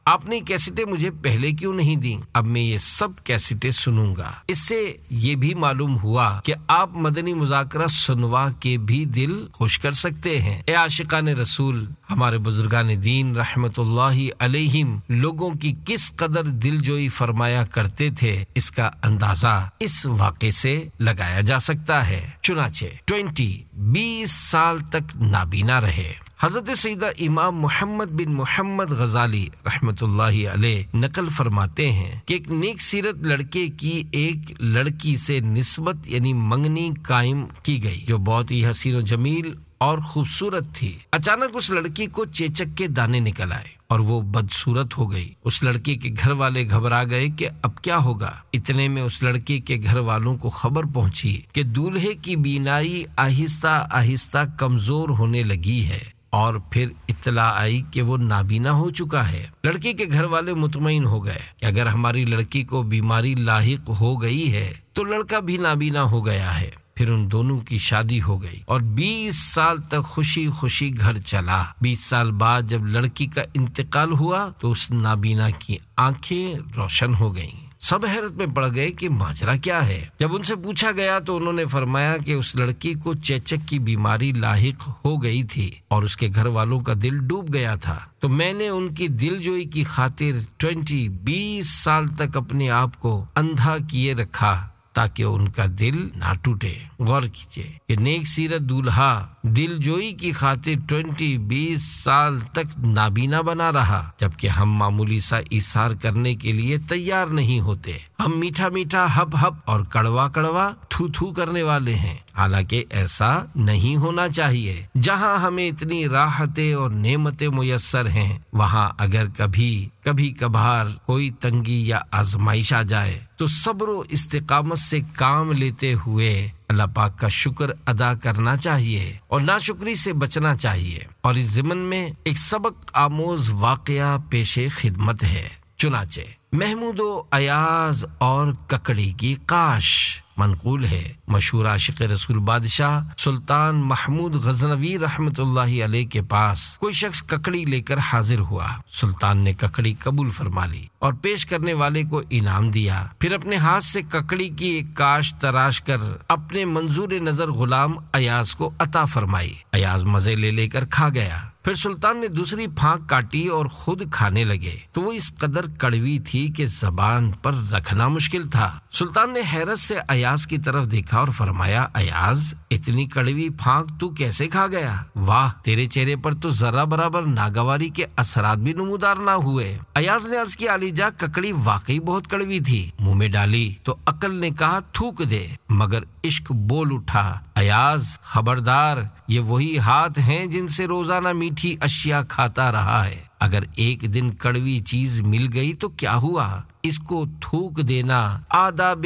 آپ نے کیسٹیں مجھے پہلے کیوں نہیں دیں؟ اب میں یہ سب کیسٹیں سنوں گا۔ اس سے یہ بھی معلوم ہوا کہ آپ مدنی مذاکرہ سنوا کے بھی دل خوش کر سکتے ہیں۔ اے عاشقان رسول، ہمارے بزرگان دین رحمت اللہ علیہم لوگوں کی کس قدر دل جوئی فرمایا کرتے تھے، اس کا اندازہ اس واقعے سے لگایا جا سکتا ہے۔ چنانچہ ٹوینٹی بیس سال تک نابینا رہے۔ حضرت سیدہ امام محمد بن محمد غزالی رحمت اللہ علیہ نقل فرماتے ہیں کہ ایک نیک سیرت لڑکے کی ایک لڑکی سے نسبت یعنی منگنی قائم کی گئی جو بہت ہی حسین و جمیل اور خوبصورت تھی۔ اچانک اس لڑکی کو چیچک کے دانے نکل آئے اور وہ بدصورت ہو گئی۔ اس لڑکی کے گھر والے گھبرا گئے کہ اب کیا ہوگا۔ اتنے میں اس لڑکی کے گھر والوں کو خبر پہنچی کہ دولہے کی بینائی آہستہ آہستہ کمزور ہونے لگی ہے، اور پھر اطلاع آئی کہ وہ نابینا ہو چکا ہے۔ لڑکی کے گھر والے مطمئن ہو گئے کہ اگر ہماری لڑکی کو بیماری لاحق ہو گئی ہے تو لڑکا بھی نابینا ہو گیا ہے۔ پھر ان دونوں کی شادی ہو گئی اور بیس سال تک خوشی خوشی گھر چلا۔ بیس سال بعد جب لڑکی کا انتقال ہوا تو اس نابینا کی آنکھیں روشن ہو گئیں۔ سب حیرت میں پڑ گئے کہ ماجرا کیا ہے۔ جب ان سے پوچھا گیا تو انہوں نے فرمایا کہ اس لڑکی کو چیچک کی بیماری لاحق ہو گئی تھی اور اس کے گھر والوں کا دل ڈوب گیا تھا، تو میں نے ان کی دل جوئی کی خاطر ٹوینٹی بیس سال تک اپنے آپ کو اندھا کیے رکھا تاکہ ان کا دل نہ ٹوٹے۔ غور کیجئے کہ نیک سیرت دولہا دل جوئی کی خاطر ٹوینٹی بیس سال تک نابینا بنا رہا، جبکہ ہم معمولی سا ایثار کرنے کے لیے تیار نہیں ہوتے۔ ہم میٹھا میٹھا ہپ ہپ اور کڑوا کڑوا تھو تھو کرنے والے ہیں، حالانکہ ایسا نہیں ہونا چاہیے۔ جہاں ہمیں اتنی راحتیں اور نعمتیں میسر ہیں، وہاں اگر کبھی کبھی کبھار کوئی تنگی یا آزمائش آ جائے تو صبر و استقامت سے کام لیتے ہوئے اللہ پاک کا شکر ادا کرنا چاہیے اور ناشکری سے بچنا چاہیے۔ اور اس ضمن میں ایک سبق آموز واقعہ پیش خدمت ہے۔ چنانچہ محمود و ایاز اور ککڑی کی کاش منقول ہے۔ مشہور عاشق رسول بادشاہ سلطان محمود غزنوی رحمت اللہ علیہ کے پاس کوئی شخص ککڑی لے کر حاضر ہوا۔ سلطان نے ککڑی قبول فرما لی اور پیش کرنے والے کو انعام دیا، پھر اپنے ہاتھ سے ککڑی کی ایک کاش تراش کر اپنے منظور نظر غلام ایاز کو عطا فرمائی۔ ایاز مزے لے لے کر کھا گیا۔ پھر سلطان نے دوسری پھانک کاٹی اور خود کھانے لگے تو وہ اس قدر کڑوی تھی کہ زبان پر رکھنا مشکل تھا۔ سلطان نے حیرت سے ایاز کی طرف دیکھا اور فرمایا، ایاز اتنی کڑوی پھانک تو کیسے کھا گیا؟ واہ، تیرے چہرے پر تو ذرہ برابر ناگواری کے اثرات بھی نمودار نہ ہوئے۔ ایاز نے عرض کی، علی جا ککڑی واقعی بہت کڑوی تھی۔ منہ میں ڈالی تو عقل نے کہا تھوک دے، مگر عشق بول اٹھا، ایاز خبردار، یہ وہی ہاتھ ہیں جن سے روزانہ میٹھی اشیاء کھاتا رہا ہے۔ اگر ایک دن کڑوی چیز مل گئی تو کیا ہوا؟ اس کو تھوک دینا آداب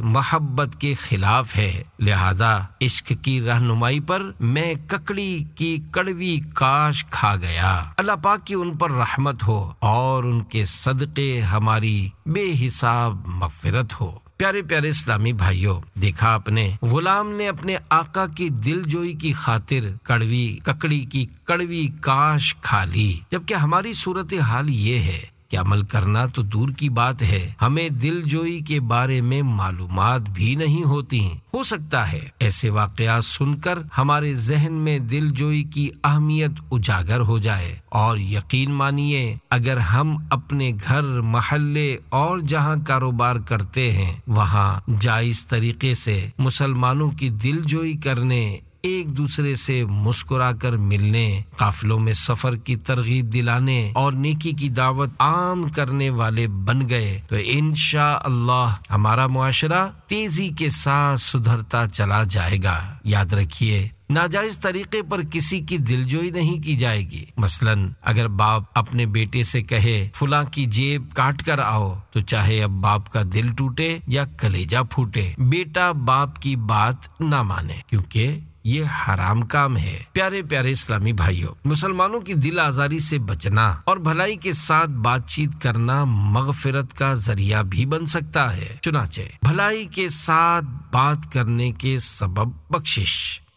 محبت کے خلاف ہے، لہذا عشق کی رہنمائی پر میں ککڑی کی کڑوی کاش کھا گیا۔ اللہ پاک کی ان پر رحمت ہو اور ان کے صدقے ہماری بے حساب مغفرت ہو۔ پیارے پیارے اسلامی بھائیوں، دیکھا آپ نے غلام نے اپنے آقا کی دل جوئی کی خاطر کڑوی ککڑی کی کڑوی کاش کھا لی، جبکہ ہماری صورتحال یہ ہے کہ عمل کرنا تو دور کی بات ہے، ہمیں دل جوئی کے بارے میں معلومات بھی نہیں ہوتی۔ ہو سکتا ہے ایسے واقعات سن کر ہمارے ذہن میں دل جوئی کی اہمیت اجاگر ہو جائے، اور یقین مانیے اگر ہم اپنے گھر محلے اور جہاں کاروبار کرتے ہیں وہاں جائز طریقے سے مسلمانوں کی دل جوئی کرنے، ایک دوسرے سے مسکرا کر ملنے، قافلوں میں سفر کی ترغیب دلانے اور نیکی کی دعوت عام کرنے والے بن گئے تو انشاءاللہ ہمارا معاشرہ تیزی کے ساتھ سدھرتا چلا جائے گا۔ یاد رکھیے، ناجائز طریقے پر کسی کی دلجوئی نہیں کی جائے گی۔ مثلاً اگر باپ اپنے بیٹے سے کہے فلاں کی جیب کاٹ کر آؤ تو چاہے اب باپ کا دل ٹوٹے یا کلیجہ پھوٹے، بیٹا باپ کی بات نہ مانے، کیونکہ یہ حرام کام ہے۔ پیارے پیارے اسلامی بھائیوں، مسلمانوں کی دل آزاری سے بچنا اور بھلائی کے ساتھ بات چیت کرنا مغفرت کا ذریعہ بھی بن سکتا ہے۔ چنانچہ بھلائی کے ساتھ بات کرنے کے سبب بخشش۔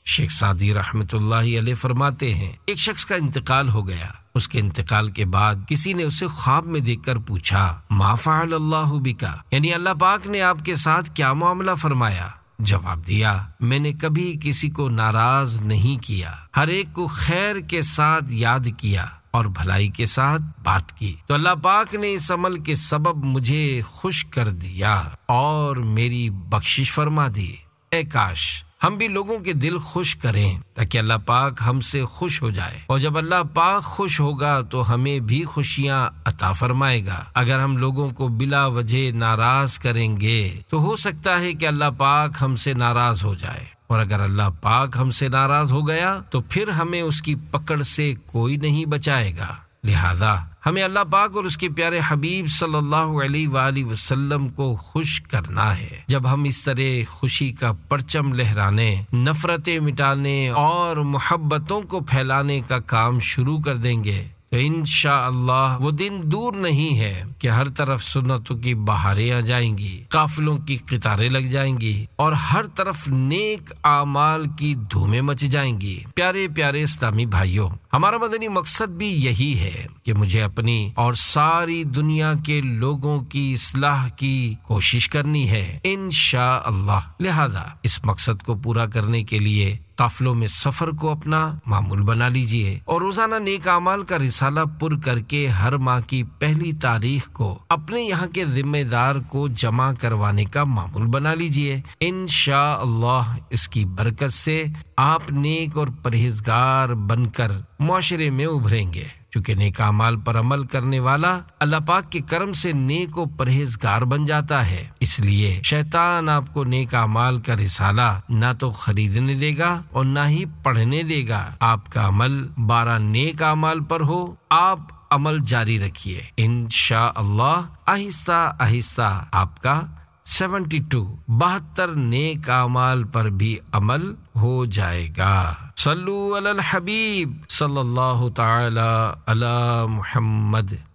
شیخ سعدی رحمۃ اللہ علیہ فرماتے ہیں ایک شخص کا انتقال ہو گیا۔ اس کے انتقال کے بعد کسی نے اسے خواب میں دیکھ کر پوچھا ما فعل اللہ بکا، یعنی اللہ پاک نے آپ کے ساتھ کیا معاملہ فرمایا؟ جواب دیا میں نے کبھی کسی کو ناراض نہیں کیا، ہر ایک کو خیر کے ساتھ یاد کیا اور بھلائی کے ساتھ بات کی، تو اللہ پاک نے اس عمل کے سبب مجھے خوش کر دیا اور میری بخشش فرما دی۔ اے کاش ہم بھی لوگوں کے دل خوش کریں تاکہ اللہ پاک ہم سے خوش ہو جائے، اور جب اللہ پاک خوش ہوگا تو ہمیں بھی خوشیاں عطا فرمائے گا۔ اگر ہم لوگوں کو بلا وجہ ناراض کریں گے تو ہو سکتا ہے کہ اللہ پاک ہم سے ناراض ہو جائے، اور اگر اللہ پاک ہم سے ناراض ہو گیا تو پھر ہمیں اس کی پکڑ سے کوئی نہیں بچائے گا۔ لہذا ہمیں اللہ پاک اور اس کے پیارے حبیب صلی اللہ علیہ وآلہ وسلم کو خوش کرنا ہے۔ جب ہم اس طرح خوشی کا پرچم لہرانے، نفرتیں مٹانے اور محبتوں کو پھیلانے کا کام شروع کر دیں گے تو انشاءاللہ وہ دن دور نہیں ہے کہ ہر طرف سنتوں کی بہاریں آ جائیں گی، قافلوں کی قطاریں لگ جائیں گی اور ہر طرف نیک اعمال کی دھومیں مچ جائیں گی۔ پیارے پیارے اسلامی بھائیوں، ہمارا مدنی مقصد بھی یہی ہے کہ مجھے اپنی اور ساری دنیا کے لوگوں کی اصلاح کی کوشش کرنی ہے انشاءاللہ۔ لہذا اس مقصد کو پورا کرنے کے لیے قافلوں میں سفر کو اپنا معمول بنا لیجئے اور روزانہ نیک اعمال کا رسالہ پر کر کے ہر ماہ کی پہلی تاریخ کو اپنے یہاں کے ذمہ دار کو جمع کروانے کا معمول بنا لیجئے۔ انشاءاللہ اس کی برکت سے آپ نیک اور پرہیزگار بن کر معاشرے میں ابھریں گے، چونکہ نیک اعمال پر عمل کرنے والا اللہ پاک کے کرم سے نیک و پرہیزگار بن جاتا ہے۔ اس لیے شیطان آپ کو نیک اعمال کا رسالہ نہ تو خریدنے دے گا اور نہ ہی پڑھنے دے گا۔ آپ کا عمل بارہ نیک اعمال پر ہو، آپ عمل جاری رکھیے، انشاءاللہ آہستہ آہستہ آپ کا سیونٹی ٹو بہتر نیک اعمال پر بھی عمل ہو جائے گا۔ صلو علی الحبیب صلی اللہ تعالی علی محمد۔